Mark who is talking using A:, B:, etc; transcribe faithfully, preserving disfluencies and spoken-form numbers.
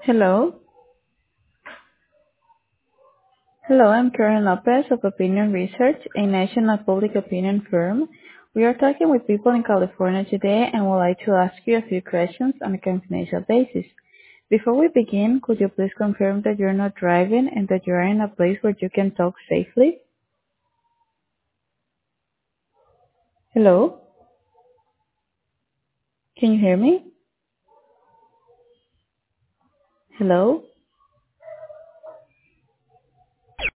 A: Hello. Hello, I'm Karen Lopez of Opinion Research, a national public opinion firm. We are talking with people in California today and would like to ask you a few questions on a confidential basis. Before we begin, could you please confirm that you're not driving and that you are in a place where you can talk safely? Hello? Can you hear me? Hello?